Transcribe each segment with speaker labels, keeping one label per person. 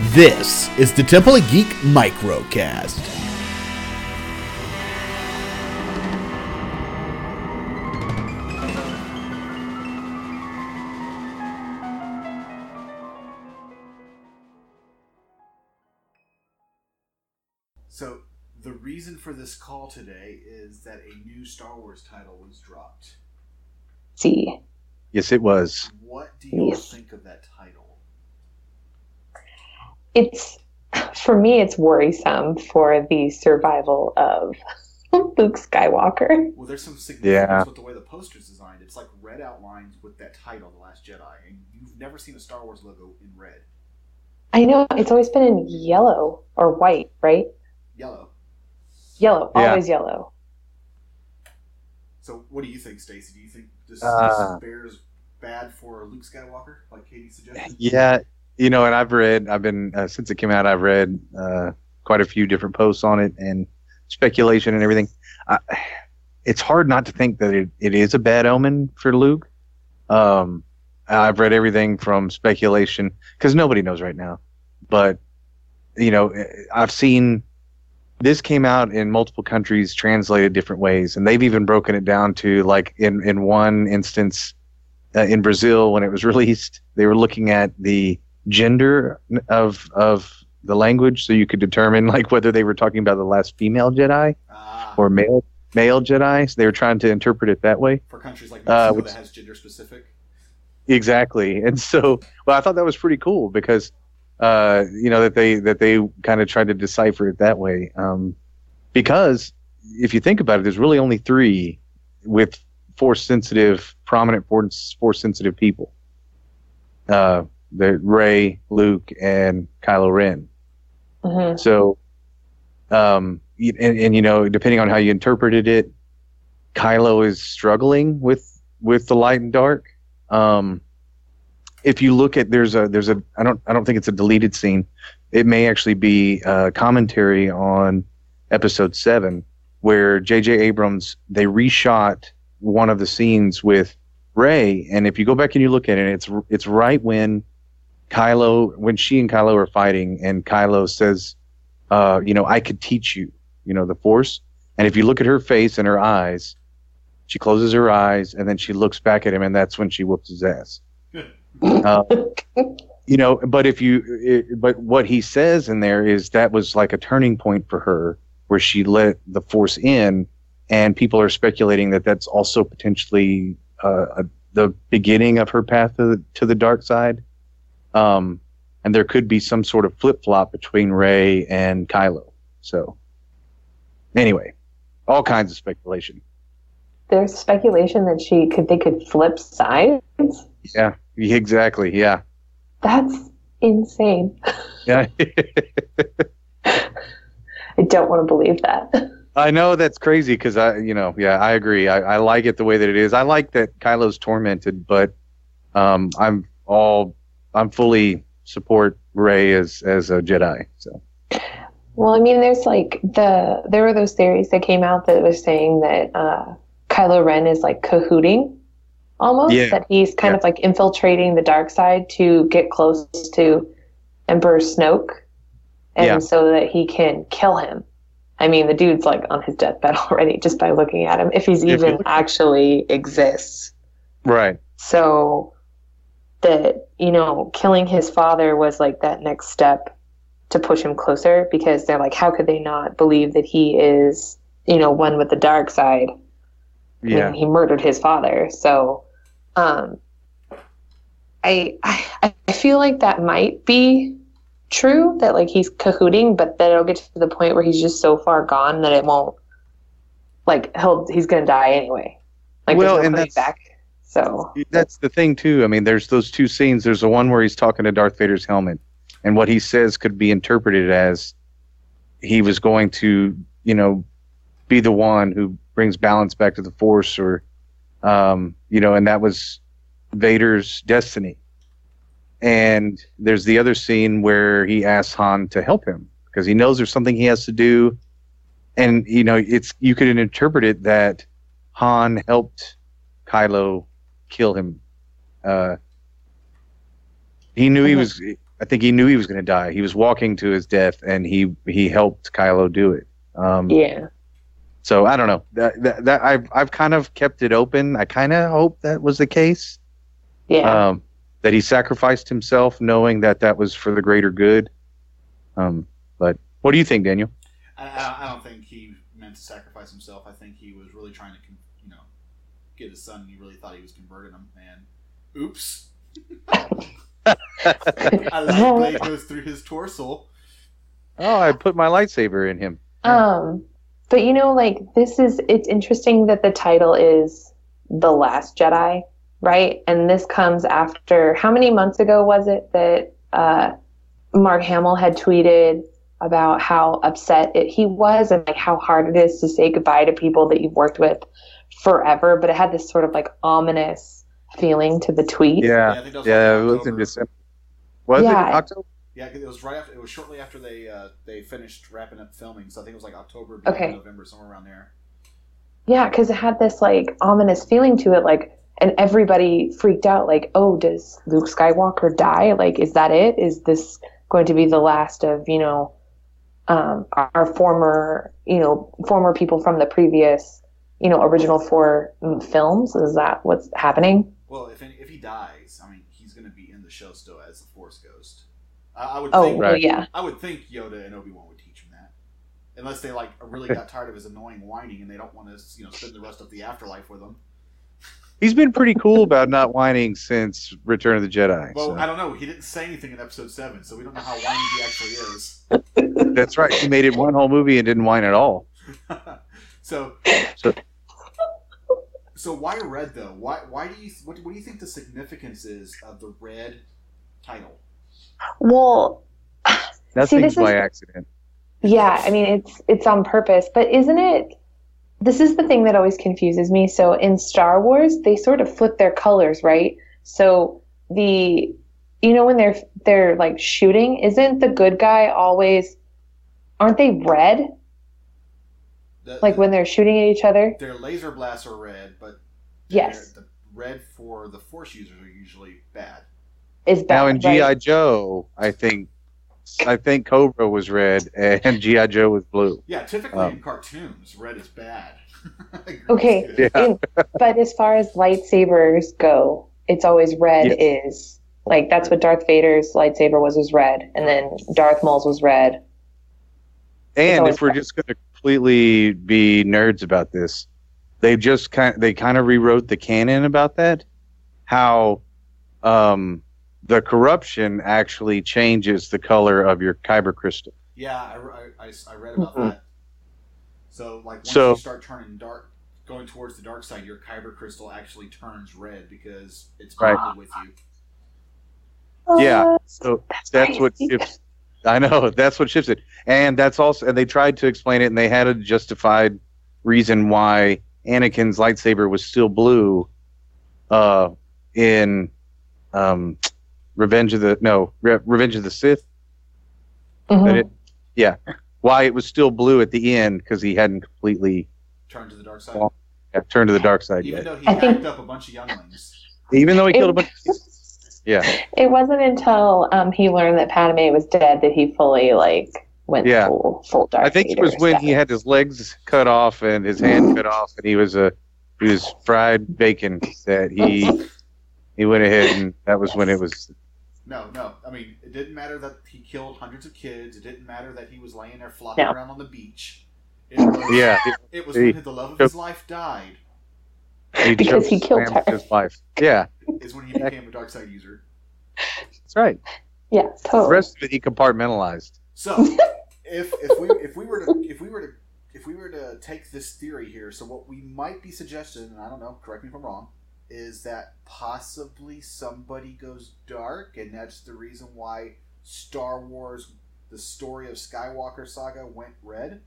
Speaker 1: This is the Temple of Geek Microcast.
Speaker 2: So, the reason for this call today is that a new Star Wars title was dropped.
Speaker 3: See.
Speaker 4: Yes, it was.
Speaker 2: What do you think of that title?
Speaker 3: For me, it's worrisome for the survival of Luke Skywalker.
Speaker 2: Well, there's some significance with the way the poster's designed. It's like red outlines with that title, The Last Jedi, and you've never seen a Star Wars logo in red.
Speaker 3: I know, it's always been in yellow or white, right?
Speaker 2: Yellow.
Speaker 3: Yellow, always yellow.
Speaker 2: So, what do you think, Stacey? Do you think this bears bad for Luke Skywalker, like Katie suggested?
Speaker 4: Yeah, and I've been since it came out, I've read quite a few different posts on it and speculation and everything. It's hard not to think that it is a bad omen for Luke. I've read everything from speculation, because nobody knows right now. But, I've seen this came out in multiple countries, translated different ways, and they've even broken it down to, like, in one instance, in Brazil, when it was released, they were looking at the gender of the language, so you could determine, like, whether they were talking about the last female Jedi or male Jedi. So they were trying to interpret it that way.
Speaker 2: For countries like Mexico that has gender specific.
Speaker 4: Exactly. And so, I thought that was pretty cool, because that they kind of tried to decipher it that way. Because if you think about it, there's really only three with prominent force sensitive people. The Rey, Luke, and Kylo Ren. Mm-hmm. So, and depending on how you interpreted it, Kylo is struggling with the light and dark. If you look at there's a I don't think it's a deleted scene. It may actually be a commentary on episode 7, where J.J. Abrams, they reshot one of the scenes with Rey, and if you go back and you look at it, it's right when she and Kylo are fighting, and Kylo says, I could teach you, the Force. And if you look at her face and her eyes, she closes her eyes, and then she looks back at him, and that's when she whoops his ass. But but what he says in there is that was like a turning point for her, where she let the Force in, and people are speculating that that's also potentially the beginning of her path to the dark side. And there could be some sort of flip-flop between Rey and Kylo. So, anyway, all kinds of speculation.
Speaker 3: There's speculation that they could flip sides?
Speaker 4: Yeah, exactly, yeah.
Speaker 3: That's insane.
Speaker 4: Yeah.
Speaker 3: I don't want to believe that.
Speaker 4: I know that's crazy, because I agree. I like it the way that it is. I like that Kylo's tormented, but I'm fully support Rey as a Jedi. So.
Speaker 3: Well, I mean, there's there were those theories that came out that was saying that Kylo Ren is like cahooting almost, that he's kind of like infiltrating the dark side to get close to Emperor Snoke, and so that he can kill him. I mean, the dude's like on his deathbed already just by looking at him, if he's even actually exists.
Speaker 4: Right.
Speaker 3: So that, killing his father was like that next step to push him closer, because they're like, how could they not believe that he is, one with the dark side?
Speaker 4: Yeah.
Speaker 3: I mean, he murdered his father. So, I feel like that might be true, that like he's cahooting, but then it'll get to the point where he's just so far gone that it won't, like, he's gonna die anyway. Like,
Speaker 4: well,
Speaker 3: and that's back. So
Speaker 4: that's the thing too. I mean, there's those two scenes. There's the one where he's talking to Darth Vader's helmet, and what he says could be interpreted as he was going to, be the one who brings balance back to the Force, or, and that was Vader's destiny. And there's the other scene where he asks Han to help him, because he knows there's something he has to do. And, you could interpret it that Han helped Kylo kill him. He knew he was I think he knew he was going to die. He was walking to his death, and he helped Kylo do it.
Speaker 3: Yeah.
Speaker 4: So I don't know. That I've kind of kept it open. I kind of hope that was the case.
Speaker 3: Yeah.
Speaker 4: That he sacrificed himself, knowing that was for the greater good. But what do you think, Daniel?
Speaker 2: I don't think he meant to sacrifice himself. I think he was really trying to, get his son. And he really thought he was converting him. And oops. A light blade goes through his torso.
Speaker 4: Oh, I put my lightsaber in him.
Speaker 3: But it's interesting that the title is The Last Jedi, right? And this comes after, how many months ago was it that Mark Hamill had tweeted about how upset he was and how hard it is to say goodbye to people that you've worked with forever, but it had this sort of ominous feeling to the tweet.
Speaker 4: Yeah, it was in December. Was it October?
Speaker 2: Yeah, it was right after. It was shortly after they finished wrapping up filming. So I think it was October, November, somewhere around there. Yeah,
Speaker 3: because it had this ominous feeling to it, and everybody freaked out. Oh, does Luke Skywalker die? Is that it? Is this going to be the last of our former people from the previous original 4 films? Is that what's happening?
Speaker 2: Well, if he dies, he's going to be in the show still as the Force Ghost. I would think.
Speaker 3: Well, yeah.
Speaker 2: I would think Yoda and Obi-Wan would teach him that, unless they really got tired of his annoying whining and they don't want to spend the rest of the afterlife with him.
Speaker 4: He's been pretty cool about not whining since Return of the Jedi.
Speaker 2: Well, I don't know. He didn't say anything in Episode 7, so we don't know how whiny he actually is.
Speaker 4: That's right. He made it one whole movie and didn't whine at all.
Speaker 2: So why red though? Why do you what do you think the significance is of the red title?
Speaker 3: Well,
Speaker 4: nothing's by accident.
Speaker 3: Yeah, it's on purpose, but isn't it? This is the thing that always confuses me. So in Star Wars, they sort of flip their colors, right? So when they're shooting, isn't the good guy always? Aren't they red? When they're shooting at each other?
Speaker 2: Their laser blasts are red, but
Speaker 3: yes,
Speaker 2: the red for the Force users are usually bad.
Speaker 3: Is bad.
Speaker 4: Now in G.I. Joe, I think Cobra was red and G.I. Joe was blue.
Speaker 2: Yeah, typically in cartoons, red is bad.
Speaker 3: Okay,
Speaker 4: yeah.
Speaker 3: But as far as lightsabers go, it's always red. Is that's what Darth Vader's lightsaber was red, and then Darth Maul's was red.
Speaker 4: And if we're just going to completely be nerds about this, they kind of rewrote the canon about that. How the corruption actually changes the color of your kyber crystal.
Speaker 2: Yeah, I read about that. So once you start turning dark, going towards the dark side, your kyber crystal actually turns red because it's bonded with you.
Speaker 4: Yeah, so that's what shifts. I know, that's what shifts it. And that's also, and they tried to explain it, and they had a justified reason why Anakin's lightsaber was still blue in Revenge of the Sith.
Speaker 3: Mm-hmm.
Speaker 4: Why it was still blue at the end, because he hadn't completely
Speaker 2: turned to the dark side.
Speaker 4: Turned to the dark side
Speaker 2: Even though he hacked up a bunch of younglings.
Speaker 4: Even though he killed a bunch of people. Yeah.
Speaker 3: It wasn't until he learned that Padme was dead that he fully went full dark.
Speaker 4: I think it was when he had his legs cut off and his hand cut off, and he was fried bacon that he went ahead, and that was when it was.
Speaker 2: No. It didn't matter that he killed hundreds of kids. It didn't matter that he was laying there flopping around on the beach. It was when the love of his life died.
Speaker 3: Because he killed her.
Speaker 4: His life. Yeah.
Speaker 2: Is when he became a dark side user.
Speaker 4: That's right.
Speaker 3: Yeah, totally.
Speaker 4: The rest of it he compartmentalized.
Speaker 2: So, if we were to take this theory here, so what we might be suggesting, and I don't know, correct me if I'm wrong, is that possibly somebody goes dark, and that's the reason why Star Wars, the story of Skywalker Saga, went red.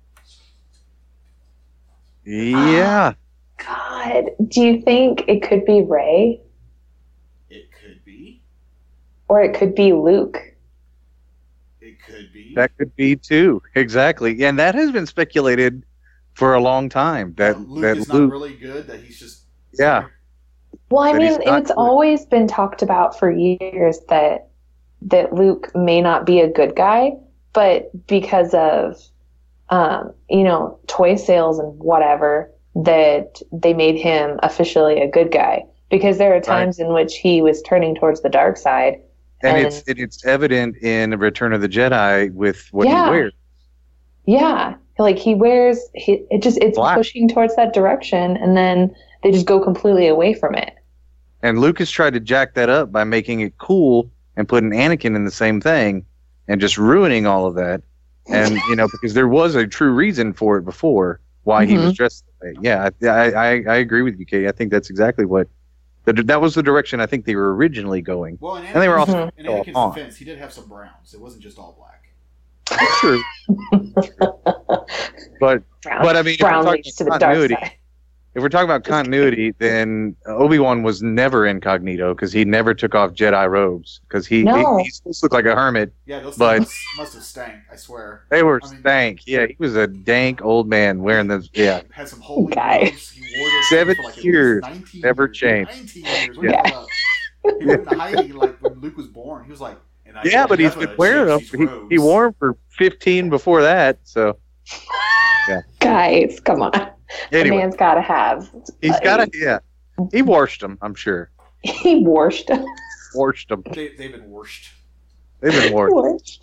Speaker 4: Yeah.
Speaker 3: God, do you think it could be Rey?
Speaker 2: It could be.
Speaker 3: Or it could be Luke.
Speaker 2: It could be.
Speaker 4: That could be too. Exactly. And that has been speculated for a long time. That
Speaker 2: Luke is not really good, that he's just...
Speaker 4: Yeah.
Speaker 3: Well, it's always been talked about for years that Luke may not be a good guy, but because of toy sales and whatever, that they made him officially a good guy. Because there are times in which he was turning towards the dark side.
Speaker 4: And it's evident in Return of the Jedi with what he wears.
Speaker 3: Yeah. Like it's black. Pushing towards that direction, and then they just go completely away from it.
Speaker 4: And Lucas tried to jack that up by making it cool and putting Anakin in the same thing and just ruining all of that. And, because there was a true reason for it before, why he was dressed that way. Yeah, I agree with you, Katie. I think that's exactly what... That was the direction I think they were originally going.
Speaker 2: Well, and
Speaker 4: they were also
Speaker 2: in Anakin's defense, he did have some browns. It wasn't just all black.
Speaker 4: True. But I mean,
Speaker 3: brown leads to the dark side.
Speaker 4: If we're talking about continuity, then Obi-Wan was never incognito because he never took off Jedi robes because he supposed to look like a hermit.
Speaker 2: Yeah, those things must have stank, I swear.
Speaker 4: They were stank. Yeah, he was a dank old man wearing those. Yeah.
Speaker 2: Had some holy robes. He wore those
Speaker 4: 7
Speaker 2: for like
Speaker 4: years. Never changed.
Speaker 2: 19 years. What yeah. He went into hiding like when Luke was born. He was like,
Speaker 4: but he's been wearing them. He wore them for 15 before that, so. Yeah.
Speaker 3: Guys, come on.
Speaker 4: Anyway,
Speaker 3: the man's got to have.
Speaker 4: He's got to, yeah. He washed them, I'm sure.
Speaker 3: He washed them.
Speaker 4: Washed them.
Speaker 2: They've been washed.
Speaker 4: They've been washed.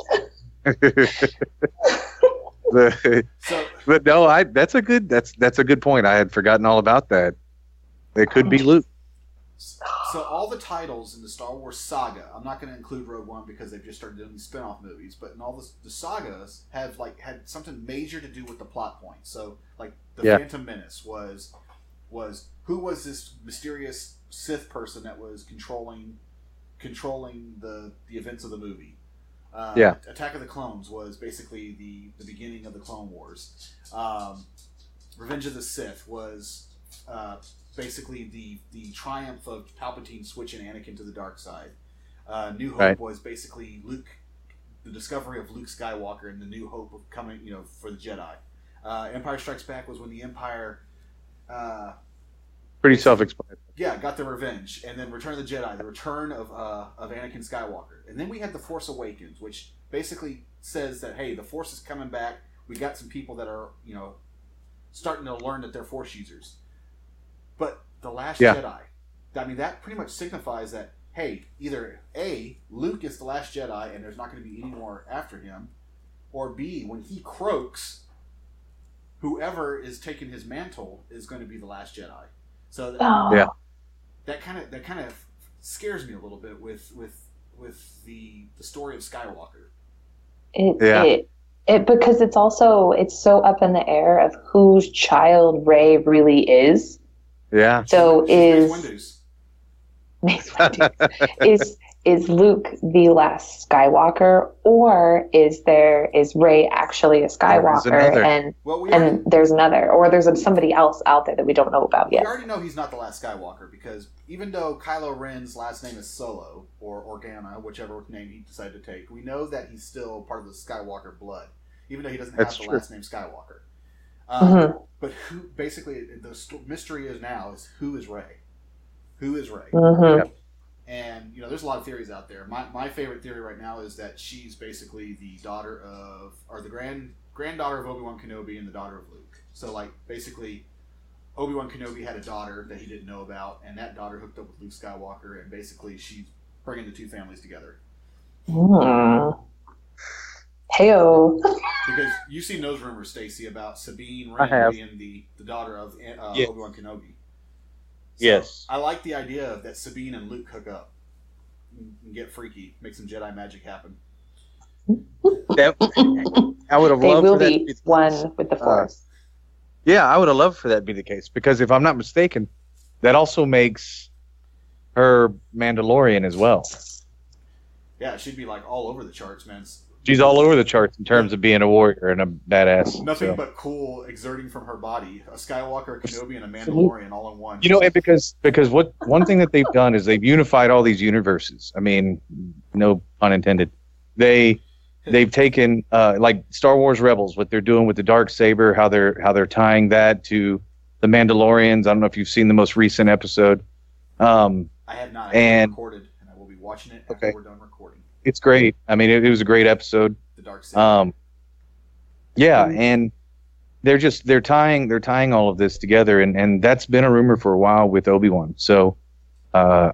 Speaker 4: But no, that's a good point. I had forgotten all about that. It could be Luke.
Speaker 2: So all the titles in the Star Wars saga, I'm not going to include Rogue One because they've just started doing these spin-off movies, but in all the sagas have had something major to do with the plot point. So like the Phantom Menace was who was this mysterious Sith person that was controlling the events of the movie. Attack of the Clones was basically the beginning of the Clone Wars. Revenge of the Sith was basically the triumph of Palpatine switching Anakin to the dark side. New Hope was basically Luke, the discovery of Luke Skywalker and the new hope of coming, for the Jedi. Empire Strikes Back was when the Empire...
Speaker 4: pretty self-explanatory.
Speaker 2: Yeah, got their revenge. And then Return of the Jedi, the return of Anakin Skywalker. And then we had The Force Awakens, which basically says that, hey, the Force is coming back. We got some people that are, starting to learn that they're Force users. But The Last Jedi, I mean, that pretty much signifies that, hey, either A, Luke is the last Jedi and there's not going to be any more after him, or B, when he croaks, whoever is taking his mantle is going to be the last Jedi. So that kind of scares me a little bit with the story of Skywalker.
Speaker 3: Because it's so up in the air of whose child Rey really is.
Speaker 4: Yeah.
Speaker 3: So is Luke the last Skywalker, or is Rey actually a Skywalker and there's another, or there's somebody else out there that we don't know about yet?
Speaker 2: We already know he's not the last Skywalker because even though Kylo Ren's last name is Solo or Organa, whichever name he decided to take, we know that he's still part of the Skywalker blood, even though he doesn't have the last name Skywalker. But who basically the mystery is who is Rey? Who is Rey?
Speaker 3: Mm-hmm.
Speaker 2: And there's a lot of theories out there. My favorite theory right now is that she's basically the daughter of, or the granddaughter of Obi-Wan Kenobi and the daughter of Luke. So like basically, Obi-Wan Kenobi had a daughter that he didn't know about, and that daughter hooked up with Luke Skywalker, and basically she's bringing the two families together.
Speaker 3: Heyo.
Speaker 2: Because you've seen those rumors, Stacy, about Sabine Wren being the daughter of Obi-Wan Kenobi. So
Speaker 5: yes.
Speaker 2: I like the idea of that Sabine and Luke hook up and get freaky, make some Jedi magic happen.
Speaker 4: I would have loved for that to be
Speaker 3: one with the Force.
Speaker 4: I would have loved for that to be the case because if I'm not mistaken, that also makes her Mandalorian as well.
Speaker 2: Yeah, she'd be like all over the charts, man.
Speaker 4: She's all over the charts in terms of being a warrior and a badass.
Speaker 2: Nothing but cool exerting from her body. A Skywalker, a Kenobi, and a Mandalorian all in one.
Speaker 4: And because one thing that they've done is they've unified all these universes. I mean, no pun intended. They've taken like Star Wars Rebels, what they're doing with the Darksaber, how they're tying that to the Mandalorians. I don't know if you've seen the most recent episode.
Speaker 2: I have not. I have recorded, and I will be watching it after we're done recording.
Speaker 4: it's great. I mean, it was a great episode.
Speaker 2: The Dark Side.
Speaker 4: Yeah, and they're tying all of this together, and that's been a rumor for a while with Obi-Wan. So, I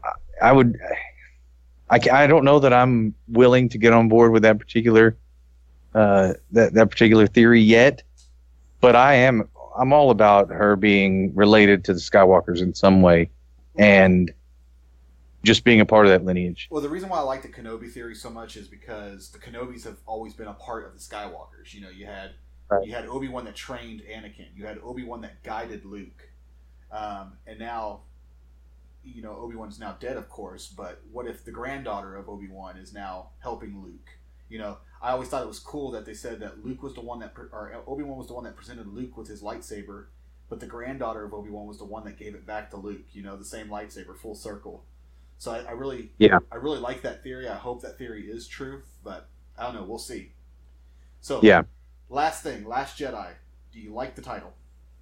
Speaker 4: don't know that I'm willing to get on board with that particular that particular theory yet, but I'm all about her being related to the Skywalkers in some way, and just being a part of that lineage.
Speaker 2: Well, the reason why I like the Kenobi theory so much is because the Kenobis have always been a part of the Skywalkers. You know, you had Obi-Wan that trained Anakin. You had Obi-Wan that guided Luke. And now, you know, Obi-Wan's now dead, of course, but what if the granddaughter of Obi-Wan is now helping Luke? You know, I always thought it was cool that they said that Luke was the one that, or Obi-Wan was the one that presented Luke with his lightsaber, but the granddaughter of Obi-Wan was the one that gave it back to Luke. You know, the same lightsaber, full circle. So I really like that theory. I hope that theory is true, but I don't know. We'll see. So last thing, Last Jedi. Do you like the title?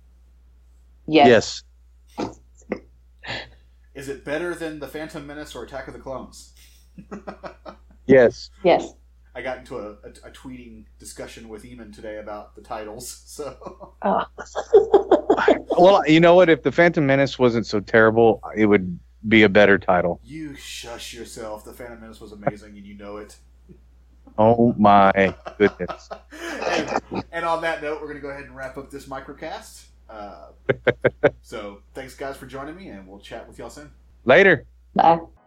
Speaker 3: Yes.
Speaker 2: Is it better than The Phantom Menace or Attack of the Clones?
Speaker 4: Yes.
Speaker 3: Yes.
Speaker 2: I got into a tweeting discussion with Eamon today about the titles. So.
Speaker 4: Well, you know what? If The Phantom Menace wasn't so terrible, it would be a better title.
Speaker 2: You shush yourself. The Phantom Menace was amazing, and you know it.
Speaker 4: Oh my goodness.
Speaker 2: and on that note, we're going to go ahead and wrap up this microcast. So thanks, guys, for joining me, and we'll chat with y'all soon.
Speaker 4: Later.
Speaker 3: Bye.